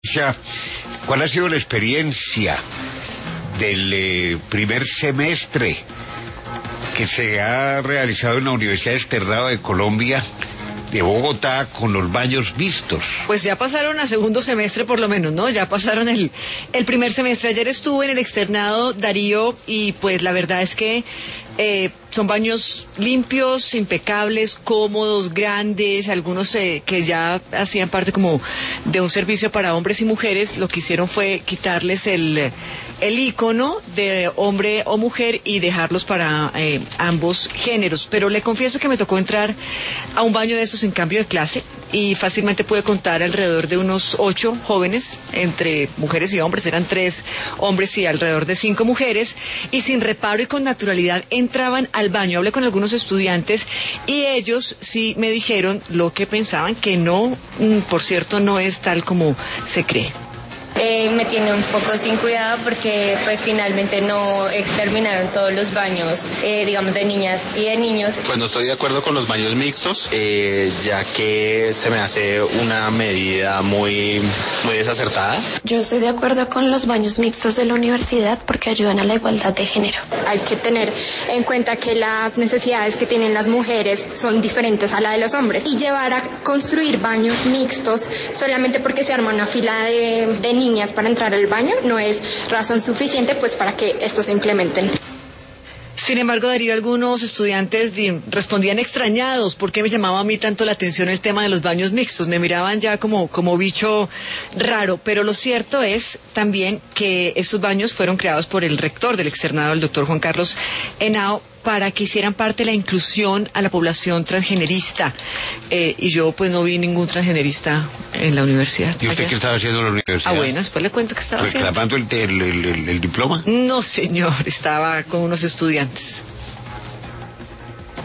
Ya, ¿cuál ha sido la experiencia del primer semestre que se ha realizado en la Universidad Externado de Colombia de Bogotá con los baños mixtos? Pues ya pasaron a segundo semestre por lo menos, ¿no? Ya pasaron el primer semestre. Ayer estuve en el externado, Darío, y pues la verdad es que son baños limpios, impecables, cómodos, grandes, algunos que ya hacían parte como de un servicio para hombres y mujeres. Lo que hicieron fue quitarles el icono de hombre o mujer y dejarlos para ambos géneros. Pero le confieso que me tocó entrar a un baño de estos en cambio de clase y fácilmente pude contar alrededor de unos 8 jóvenes, entre mujeres y hombres, eran 3 hombres y alrededor de 5 mujeres, y sin reparo y con naturalidad entraban al baño. Hablé con algunos estudiantes y ellos sí me dijeron lo que pensaban, que no, por cierto, no es tal como se cree. Me tiene un poco sin cuidado porque pues finalmente no exterminaron todos los baños, digamos, de niñas y de niños. Pues no estoy de acuerdo con los baños mixtos, ya que se me hace una medida muy desacertada. Yo estoy de acuerdo con los baños mixtos de la universidad porque ayudan a la igualdad de género. Hay que tener en cuenta que las necesidades que tienen las mujeres son diferentes a la de los hombres, y llevar a construir baños mixtos solamente porque se arma una fila de niñas para entrar al baño no es razón suficiente pues para que esto se implementen. Sin embargo, Darío, algunos estudiantes respondían extrañados. ¿Por qué me llamaba a mí tanto la atención el tema de los baños mixtos? Me miraban ya como bicho raro. Pero lo cierto es también que estos baños fueron creados por el rector del externado, el doctor Juan Carlos Henao, para que hicieran parte de la inclusión a la población transgenerista. Y yo pues no vi ningún transgenerista en la universidad. ¿Y usted qué estaba haciendo en la universidad? Bueno, después le cuento qué estaba haciendo. ¿Reclamando el diploma? No, señor, estaba con unos estudiantes.